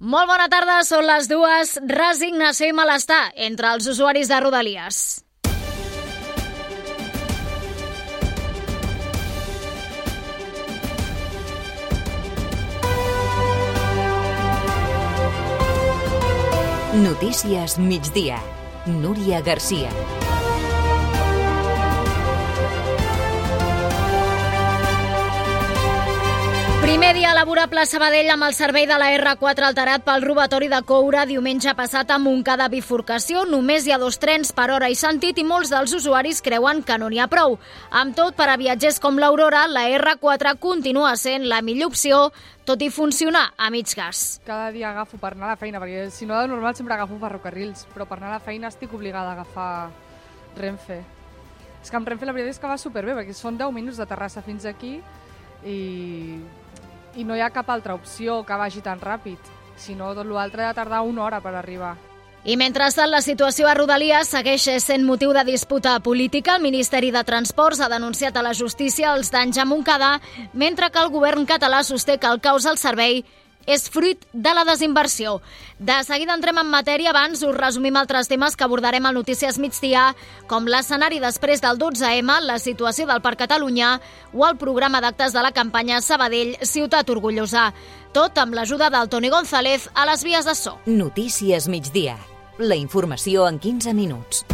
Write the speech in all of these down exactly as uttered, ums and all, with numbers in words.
Molt bona tarda, són les dues. Resignació i malestar entre els usuaris de Rodalies. Notícies migdia. Núria Garcia. Primer dia laborable a Sabadell amb el servei de la erre quatre alterat pel robatori de coure diumenge passat a Montcada bifurcació. Només hi ha dos trens per hora i sentit i molts dels usuaris creuen que no n'hi ha prou. Amb tot, per a viatgers com l'Aurora, la erre quatre continua sent la millor opció, tot i funcionar a mig gas. Cada dia agafo per anar a la feina, perquè si no de normal sempre agafo ferrocarrils, però per anar a la feina estic obligada a agafar Renfe. És que amb Renfe la veritat és que va superbé, perquè són deu minuts de Terrassa fins aquí i... i no hi ha cap altra opció que vagi tan ràpid. Si no, tot l'altre ha de tardar una hora per arribar. I mentrestant, la situació a Rodalies segueix sent motiu de disputa política. El Ministeri de Transports ha denunciat a la justícia els danys a Montcada, mentre que el govern català sosté que el caos al servei és fruit de la desinversió. De seguida entrem en matèria, abans us resumim altres temes que abordarem al Notícies Migdia, com l'escenari després del dotze eme, la situació del Parc Catalunya o el programa d'actes de la campanya Sabadell Ciutat Orgullosa. Tot amb l'ajuda del Toni González a les vies de so. Notícies Migdia. La informació en quinze minuts.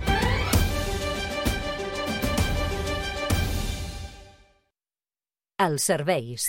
Els serveis.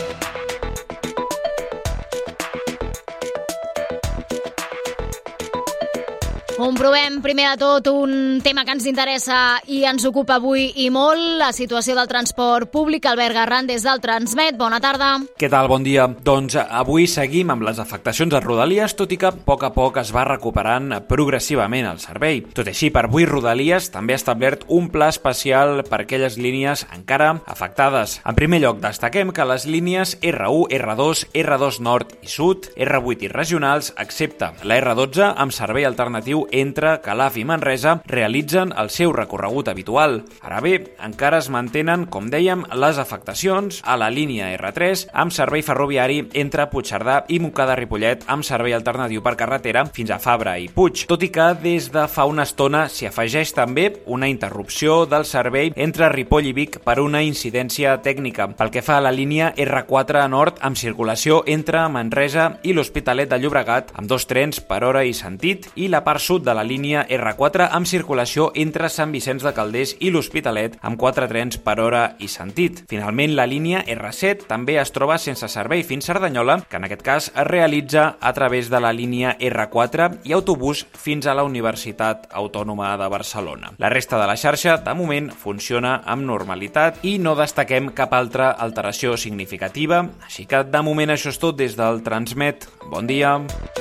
Comprovem primer de tot un tema que ens interessa i ens ocupa avui i molt, la situació del transport públic. Albert Garran, des del Transmet, bona tarda. Què tal? Bon dia. Doncs avui seguim amb les afectacions a Rodalies, tot i que a poc a poc es va recuperant progressivament el servei. Tot i així, per avui Rodalies també ha establert un pla especial per aquelles línies encara afectades. En primer lloc, destaquem que les línies erre u, erre dos, erre dos Nord i Sud, erre vuit i regionals, excepte la erre dotze, amb servei alternatiu entre Calaf i Manresa, realitzen el seu recorregut habitual. Ara bé, encara es mantenen, com dèiem, les afectacions a la línia erre tres amb servei ferroviari entre Puigcerdà i Montcada-Ripollet amb servei alternatiu per carretera fins a Fabra i Puig, tot i que des de fa una estona s'hi afegeix també una interrupció del servei entre Ripoll i Vic per una incidència tècnica. Pel que fa a la línia erre quatre Nord amb circulació entre Manresa i l'Hospitalet de Llobregat amb dos trens per hora i sentit, i la part sud de la línia erre quatre amb circulació entre Sant Vicenç de Calders i l'Hospitalet amb quatre trens per hora i sentit. Finalment, la línia erre set també es troba sense servei fins Cerdanyola, que en aquest cas es realitza a través de la línia erre quatre i autobús fins a la Universitat Autònoma de Barcelona. La resta de la xarxa, de moment, funciona amb normalitat i no destaquem cap altra alteració significativa, així que de moment això és tot des del Transmet. Bon dia!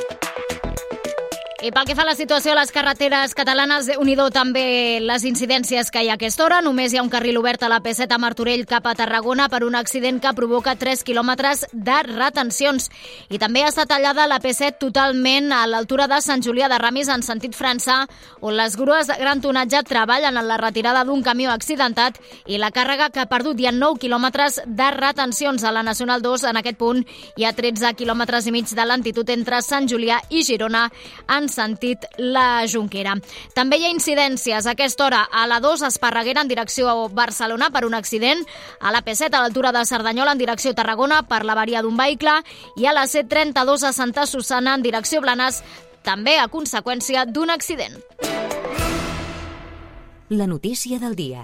I pel que fa a la situació a les carreteres catalanes, Déu-n'hi-do també les incidències que hi ha a aquesta hora. Només hi ha un carril obert a la pe set a Martorell cap a Tarragona per un accident que provoca tres quilòmetres de retencions. I també està tallada la pe set totalment a l'altura de Sant Julià de Ramis en sentit França, on les grues de gran tonatge treballen en la retirada d'un camió accidentat i la càrrega que ha perdut. Hi ha nou quilòmetres de retencions a la Nacional dos. En aquest punt hi ha tretze quilòmetres i mig de lentitud entre Sant Julià i Girona en sentit la Jonquera. També hi ha incidències a aquesta hora a la dos Esparreguera en direcció a Barcelona per un accident, a la pe set a l'altura de Cerdanyola en direcció a Tarragona per l'avaria d'un vehicle i a la ce trenta-dos a Santa Susanna en direcció a Blanes, també a conseqüència d'un accident. La notícia del dia.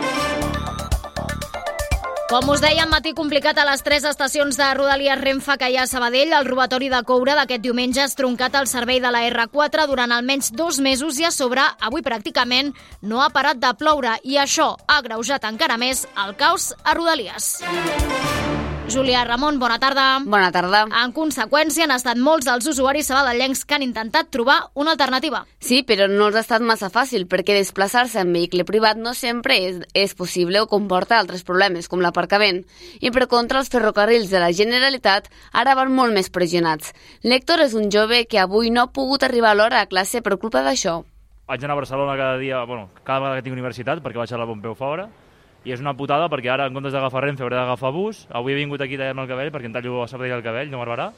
Com us dèiem, matí complicat a les tres estacions de Rodalies Renfe que hi ha a Sabadell. El robatori de coure d'aquest diumenge ha estroncat el servei de la erre quatre durant almenys dos mesos i a sobre, avui pràcticament no ha parat de ploure i això ha agreujat encara més el caos a Rodalies. Júlia Ramon, bona tarda. Bona tarda. En conseqüència, han estat molts els usuaris sabadellencs que han intentat trobar una alternativa. Sí, però no els ha estat massa fàcil, perquè desplaçar-se en vehicle privat no sempre és, és possible o comporta altres problemes, com l'aparcament. I per contra, els ferrocarrils de la Generalitat ara van molt més pressionats. L'Héctor és un jove que avui no ha pogut arribar a l'hora a classe per culpa d'això. Vaig anar a Barcelona cada dia, bueno, cada vegada que tinc universitat, perquè vaig a la Pompeu Fabra, i és una putada perquè ara, en comptes d'agafar Renfe, hauré d'agafar bus. Avui he vingut aquí a tallar-me el cabell perquè em tallo a Sabadell el cabell, no m'arbarà.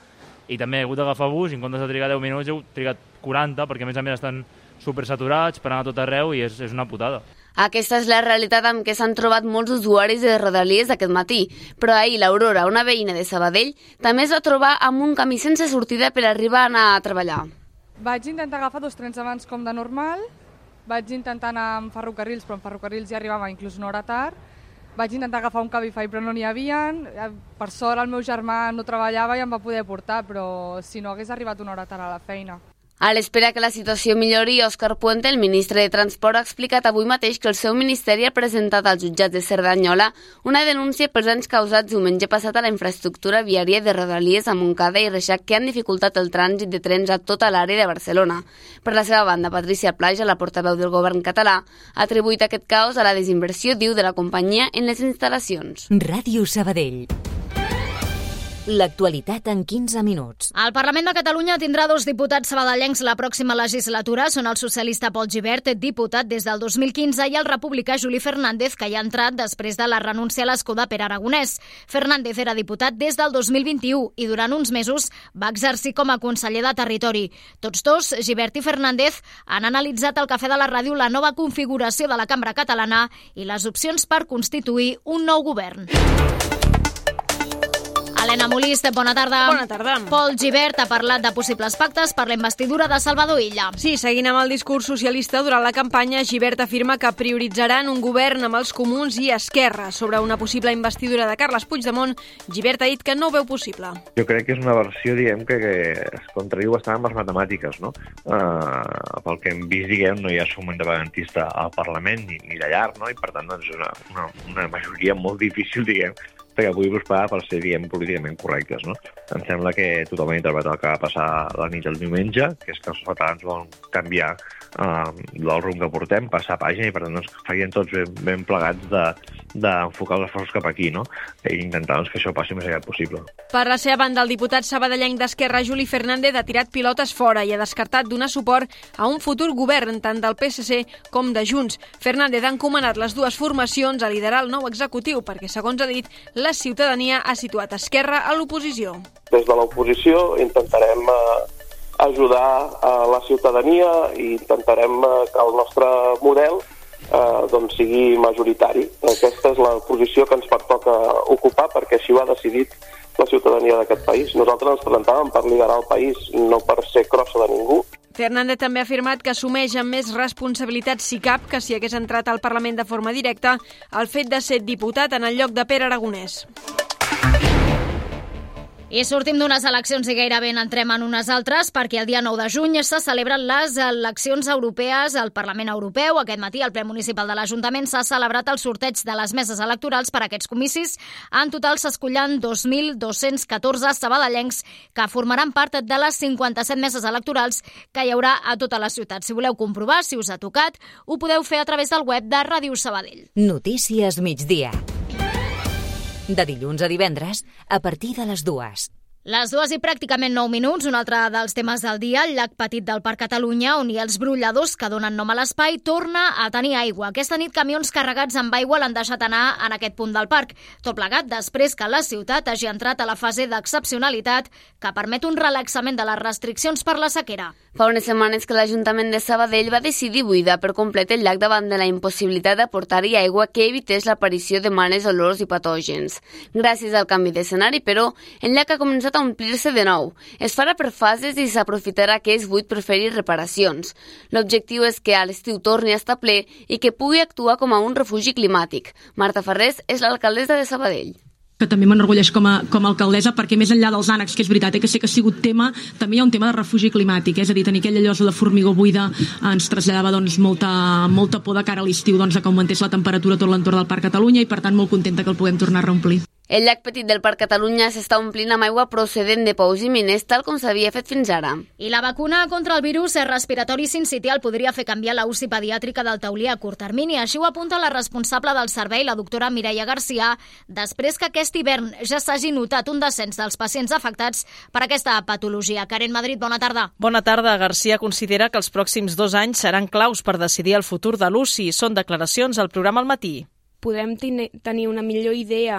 i també he hagut d'agafar bus i en comptes de trigar deu minuts heu trigat quaranta, perquè a més a més estan supersaturats per anar a tot arreu i és, és una putada. Aquesta és la realitat amb què s'han trobat molts usuaris de Rodalies aquest matí, però ahir l'Aurora, una veïna de Sabadell, també es va trobar amb un camí sense sortida per arribar a anar a treballar. Vaig intentar agafar dos trens abans com de normal, vaig intentar anar amb ferrocarrils, però amb ferrocarrils ja arribava inclús una hora tard, vaig intentar agafar un Cabify però no n'hi havia, per sort el meu germà no treballava i em va poder portar, però si no hagués arribat una hora tard a la feina. A l'espera que la situació millori, Òscar Puente, el ministre de Transport, ha explicat avui mateix que el seu ministeri ha presentat als jutjats de Cerdanyola una denúncia pels danys causats diumenge passat a la infraestructura viària de Rodalies a Montcada i Reixac que han dificultat el trànsit de trens a tota l'àrea de Barcelona. Per la seva banda, Patricia Plaja, la portaveu del govern català, ha atribuït aquest caos a la desinversió, diu, de la companyia en les instal·lacions. Ràdio Sabadell. L'actualitat en quinze minuts. El Parlament de Catalunya tindrà dos diputats sabadellencs la pròxima legislatura. Són el socialista Pol Gibert, diputat des del dos mil quinze, i el republicà Juli Fernández, que hi ha entrat després de la renúncia a l'escó de Pere Aragonès. Fernández era diputat des del dos mil vint-i-u i durant uns mesos va exercir com a conseller de Territori. Tots dos, Gibert i Fernández, han analitzat al Cafè de la Ràdio la nova configuració de la Cambra Catalana i les opcions per constituir un nou govern. Helena Molist, bona tarda. Bona tarda. Pol Gibert ha parlat de possibles pactes per la investidura de Salvador Illa. Sí, seguint amb el discurs socialista, durant la campanya, Gibert afirma que prioritzaran un govern amb els comuns i Esquerra. Sobre una possible investidura de Carles Puigdemont, Gibert ha dit que no ho veu possible. Jo crec que és una versió, diguem, que, que es contradiu bastant amb les matemàtiques, no? Uh, pel que hem vist, diguem, no hi ha suma independentista al Parlament ni, ni de llarg, no? I per tant, doncs, una, una, una majoria molt difícil, diguem, que pugui prosperar per ser, diguem, políticament correctes, no? Em sembla que tothom ha interpretat el que va passar la nit del diumenge, que és que els catalans volen canviar uh, el rumb que portem, passar pàgina, i per tant doncs, farien tots ben, ben plegats d'enfocar de, els esforços cap aquí, no? I intentar doncs, que això passi més aviat possible. Per la seva banda, el diputat sabadellenc d'Esquerra, Juli Fernández, ha tirat pilotes fora i ha descartat donar suport a un futur govern tant del P S C com de Junts. Fernández ha encomanat les dues formacions a liderar el nou executiu perquè, segons ha dit, la ciutadania ha situat Esquerra a l'oposició. Des de l'oposició intentarem eh, ajudar a la ciutadania i intentarem eh, que el nostre model eh, doncs sigui majoritari. Aquesta és la posició que ens pertoca ocupar perquè així ho ha decidit la ciutadania d'aquest país. Nosaltres ens presentàvem per liderar el país, no per ser crossa de ningú. Fernández també ha afirmat que assumeix amb més responsabilitat si cap que si hagués entrat al Parlament de forma directa el fet de ser diputat en el lloc de Pere Aragonès. I sortim d'unes eleccions i gairebé n'entrem en unes altres perquè el dia nou de juny se celebren les eleccions europees al Parlament Europeu. Aquest matí al ple municipal de l'Ajuntament s'ha celebrat el sorteig de les meses electorals per a aquests comicis. En total s'escollen dos mil dos-cents catorze sabadellencs que formaran part de les cinquanta-set meses electorals que hi haurà a tota la ciutat. Si voleu comprovar si us ha tocat, ho podeu fer a través del web de Ràdio Sabadell. Notícies migdia. De dilluns a divendres, a partir de les dues. Les dues i pràcticament nou minuts, un altre dels temes del dia, el llac Petit del Parc Catalunya, on hi ha els brolladors que donen nom a l'espai, torna a tenir aigua. Aquesta nit camions carregats amb aigua l'han deixat anar en aquest punt del parc. Tot plegat després que la ciutat hagi entrat a la fase d'excepcionalitat que permet un relaxament de les restriccions per la sequera. Fa unes setmanes que l'Ajuntament de Sabadell va decidir buidar per complet el llac davant de la impossibilitat d'aportar-hi aigua que evités l'aparició de males olors i patògens. Gràcies al canvi d'escenari, però, el llac ha començat a omplir-se de nou. Es farà per fases i s'aprofitarà que és buit per fer-hi reparacions. L'objectiu és que a l'estiu torni a estar ple i que pugui actuar com a un refugi climàtic. Marta Ferrés és l'alcaldessa de Sabadell. Que també m'enorgulleix com a, com a alcaldessa, perquè més enllà dels ànecs, que és veritat, eh, que sé que ha sigut tema, també hi ha un tema de refugi climàtic, eh? És a dir, tenir aquella llosa de formigó buida ens traslladava doncs, molta, molta por de cara a l'estiu, doncs, que augmentés la temperatura a tot l'entorn del Parc Catalunya i per tant molt contenta que el puguem tornar a reomplir. El llac Petit del Parc Catalunya s'està omplint amb aigua procedent de pous i mines, tal com s'havia fet fins ara. I la vacuna contra el virus respiratori sincitial podria fer canviar la U C I pediàtrica del Taulí a curt termini. Així ho apunta la responsable del servei, la doctora Mireia Garcia, després que aquest hivern ja s'hagi notat un descens dels pacients afectats per aquesta patologia. Karen Madrid, bona tarda. Bona tarda. Garcia considera que els pròxims dos anys seran claus per decidir el futur de l'U C I. Són declaracions al programa Al Matí. Podem tenir una millor idea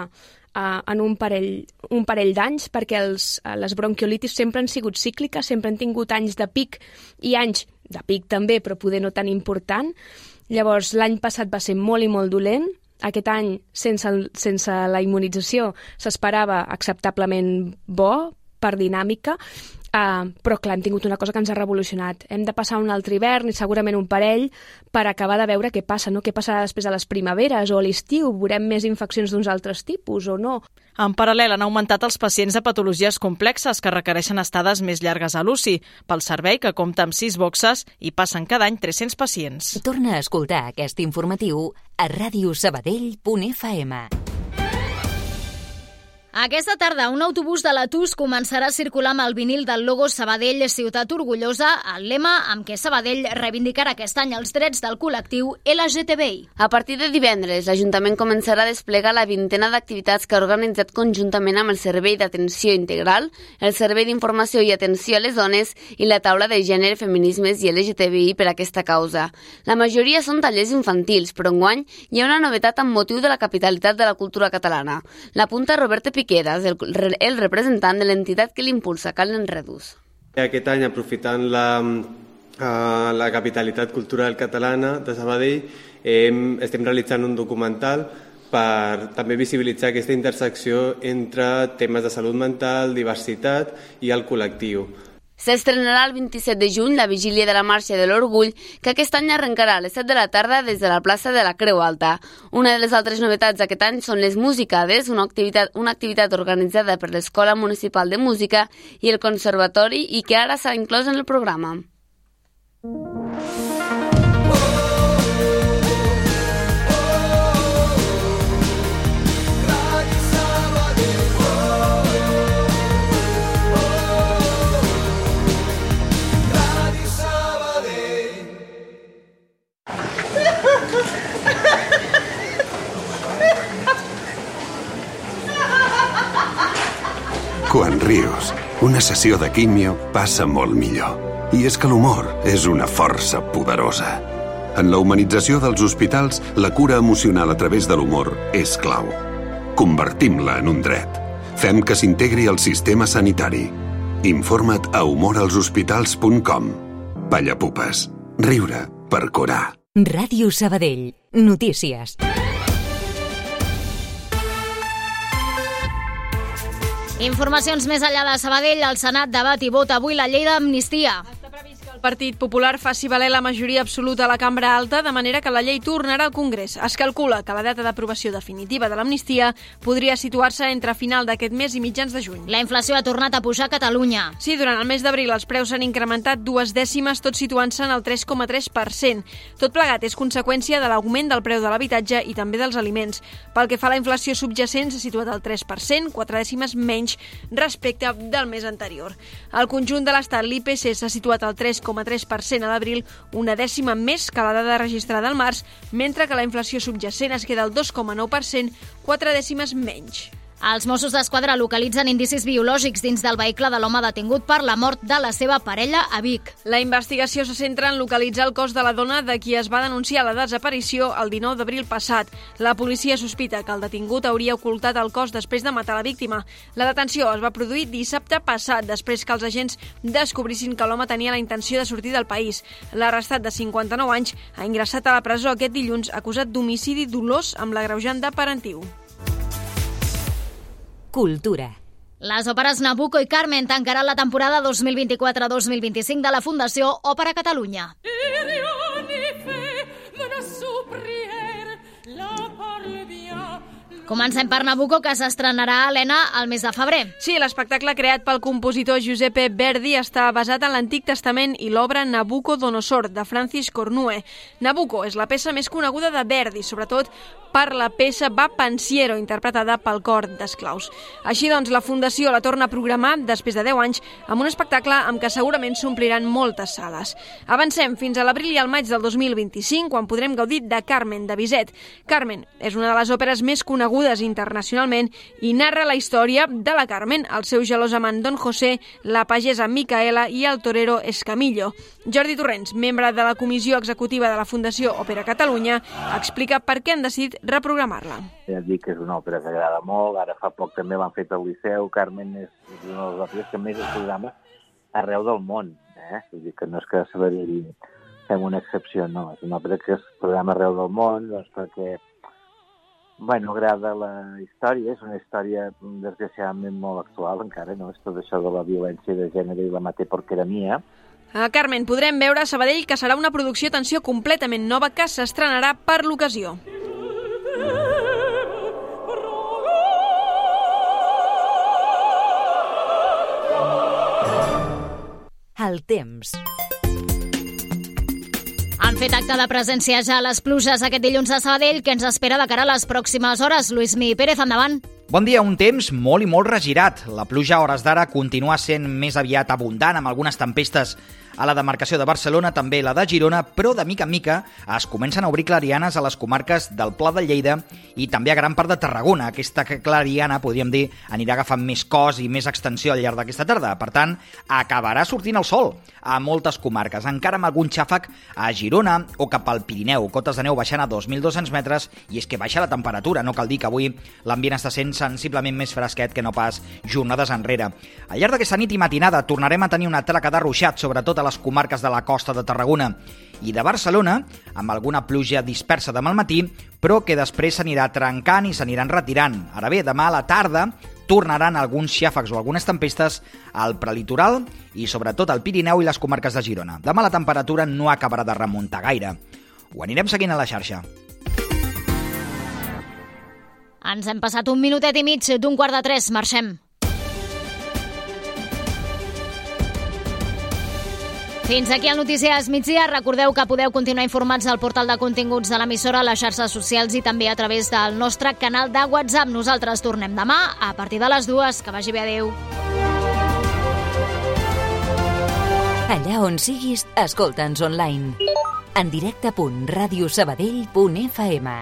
uh, en un parell, un parell d'anys, perquè els, uh, les bronquiolitis sempre han sigut cícliques, sempre han tingut anys de pic i anys de pic també, però poder no tan important. Llavors, l'any passat va ser molt i molt dolent. Aquest any, sense, sense la immunització, s'esperava acceptablement bo per dinàmica, Uh, però clar, hem tingut una cosa que ens ha revolucionat. Hem de passar un altre hivern i segurament un parell per acabar de veure què passa, no? Què passarà després de les primaveres o a l'estiu? Veurem més infeccions d'uns altres tipus o no? En paral·lel han augmentat els pacients de patologies complexes que requereixen estades més llargues a l'U C I pel servei, que compta amb sis boxes i passen cada any tres-cents pacients. Torna a escoltar aquest informatiu a ràdio sabadell punt efa ema. Aquesta tarda, un autobús de la T U S començarà a circular amb el vinil del logo Sabadell Ciutat Orgullosa, el lema amb què Sabadell reivindicarà aquest any els drets del col·lectiu L G T B I. A partir de divendres, l'Ajuntament començarà a desplegar la vintena d'activitats que ha organitzat conjuntament amb el Servei d'Atenció Integral, el Servei d'Informació i Atenció a les Dones i la Taula de Gènere, Feminismes i L G T B I per aquesta causa. La majoria són tallers infantils, però enguany hi ha una novetat amb motiu de la capitalitat de la cultura catalana. L'apunta Roberto Piqueras, el, el representant de l'entitat que l'impulsa, Carles Redus. Aquest any, aprofitant la, uh, la capitalitat cultural catalana de Sabadell, eh, estem realitzant un documental per també visibilitzar aquesta intersecció entre temes de salut mental, diversitat i el col·lectiu. S'estrenarà el vint-i-set de juny la vigília de la Marxa de l'Orgull, que aquest any arrencarà a les set de la tarda des de la plaça de la Creu Alta. Una de les altres novetats d'aquest any són les Musicades, una activitat, una activitat organitzada per l'Escola Municipal de Música i el Conservatori i que ara s'ha inclòs en el programa. Quan rius, una sessió de químio passa molt millor. I és que l'humor és una força poderosa. En la humanització dels hospitals, la cura emocional a través de l'humor és clau. Convertim-la en un dret. Fem que s'integri al sistema sanitari. Informa't a humor als hospitals punt com. Pallapupes. Riure per curar. Ràdio Sabadell. Notícies. Informacions més enllà de Sabadell. El Senat debat i vota avui la llei d'amnistia. El Partit Popular faci valer la majoria absoluta a la Cambra Alta, de manera que la llei tornarà al Congrés. Es calcula que la data d'aprovació definitiva de l'amnistia podria situar-se entre final d'aquest mes i mitjans de juny. La inflació ha tornat a pujar a Catalunya. Sí, durant el mes d'abril els preus s'han incrementat dues dècimes, tot situant-se en el tres coma tres per cent. Tot plegat és conseqüència de l'augment del preu de l'habitatge i també dels aliments. Pel que fa a la inflació subjacent, s'ha situat al tres per cent, quatre dècimes menys respecte del mes anterior. Al conjunt de l'Estat, l'I P C s'ha situat al tres coma tres per cent a l'abril, una dècima més que la dada registrada al març, mentre que la inflació subjacent es queda al dos coma nou per cent, quatre dècimes menys. Els Mossos d'Esquadra localitzen indicis biològics dins del vehicle de l'home detingut per la mort de la seva parella a Vic. La investigació se centra en localitzar el cos de la dona de qui es va denunciar la desaparició el dinou d'abril passat. La policia sospita que el detingut hauria ocultat el cos després de matar la víctima. La detenció es va produir dissabte passat, després que els agents descobrissin que l'home tenia la intenció de sortir del país. L'arrestat de cinquanta-nou anys ha ingressat a la presó aquest dilluns acusat d'homicidi dolós amb l'agreujant de parentiu. Cultura. Les òperes Nabucco i Carmen tancaran la temporada dos mil vint-i-quatre dos mil vint-i-cinc de la Fundació Òpera Catalunya. Comencem per Nabucco, que s'estrenarà a Helena al mes de febrer. Sí, l'espectacle creat pel compositor Giuseppe Verdi està basat en l'Antic Testament i l'obra Nabucodonosor, de Francis Cornue. Nabucco és la peça més coneguda de Verdi, sobretot per la peça Va Pensiero, interpretada pel cor d'esclaus. Així doncs, la Fundació la torna a programar després de deu anys amb un espectacle amb què segurament s'ompliran moltes sales. Avancem fins a l'abril i al maig del dos mil vint-i-cinc, quan podrem gaudir de Carmen, de Bizet. Carmen és una de les òperes més conegudes reconegudes internacionalment i narra la història de la Carmen, el seu gelós amant Don José, la pagesa Micaela i el torero Escamillo. Jordi Torrents, membre de la comissió executiva de la Fundació Òpera Catalunya, explica per què han decidit reprogramar-la. Ja et dic que és una òpera que agrada molt, ara fa poc també l'han fet al Liceu, Carmen és una de les òperes que més es programa arreu del món, eh? Vull dir que no és que a Sabadell fem una excepció, no, és una òpera que es programa arreu del món, doncs perquè, bueno, agrada la història, és una història desgraciadament molt actual encara, no? És tot això de la violència de gènere i la mateporqueramia. A Carmen podrem veure a Sabadell que serà una producció, atenció, completament nova que s'estrenarà per l'ocasió. El temps. Han fet acte de presència ja a les pluges aquest dilluns a Sabadell, que ens espera de cara a les pròximes hores. Luismi Pérez, endavant. Bon dia, un temps molt i molt regirat. La pluja a hores d'ara continua sent més aviat abundant, amb algunes tempestes a la demarcació de Barcelona, també la de Girona, però de mica en mica es comencen a obrir clarianes a les comarques del Pla de Lleida i també a gran part de Tarragona. Aquesta clariana, podríem dir, anirà agafant més cos i més extensió al llarg d'aquesta tarda. Per tant, acabarà sortint el sol a moltes comarques, encara amb algun xàfec a Girona o cap al Pirineu, cotes de neu baixant a dos mil dos-cents metres, i és que baixa la temperatura. No cal dir que avui l'ambient està sent sensiblement més fresquet que no pas jornades enrere. Al llarg d'aquesta nit i matinada tornarem a tenir una traca de ruixat, sobretot a les comarques de la costa de Tarragona i de Barcelona, amb alguna pluja dispersa demà al matí, però que després s'anirà trencant i s'aniran retirant. Ara bé, demà a la tarda tornaran alguns xàfecs o algunes tempestes al prelitoral i sobretot al Pirineu i les comarques de Girona. Demà la temperatura no acabarà de remuntar gaire. Ho anirem seguint a la xarxa. Ens hem passat un minutet i mig d'un quart de tres. Marxem. Fins aquí el Notícies Migdia. Recordeu que podeu continuar informats al portal de continguts de l'emissora, a les xarxes socials i també a través del nostre canal de WhatsApp. Nosaltres tornem demà a partir de les dues. Que vagi bé, adeu. Allà on siguis, escolta'ns online. En directe punt radiosabadell punt f m.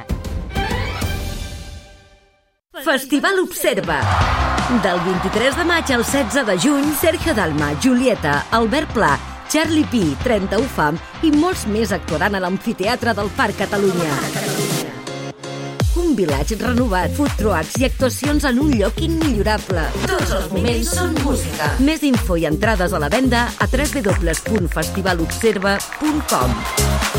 Festival Observa. Del vint-i-tres de maig al setze de juny, Sergio Dalma, Julieta, Albert Pla, Charlie Pi, trenta-u Fam i molts més actuaran a l'Amfiteatre del Parc Catalunya. Un vilatge renovat, food trucks i actuacions en un lloc immillorable. Tots els moments són música. Més info i entrades a la venda a w w w punt festivalobserva punt com.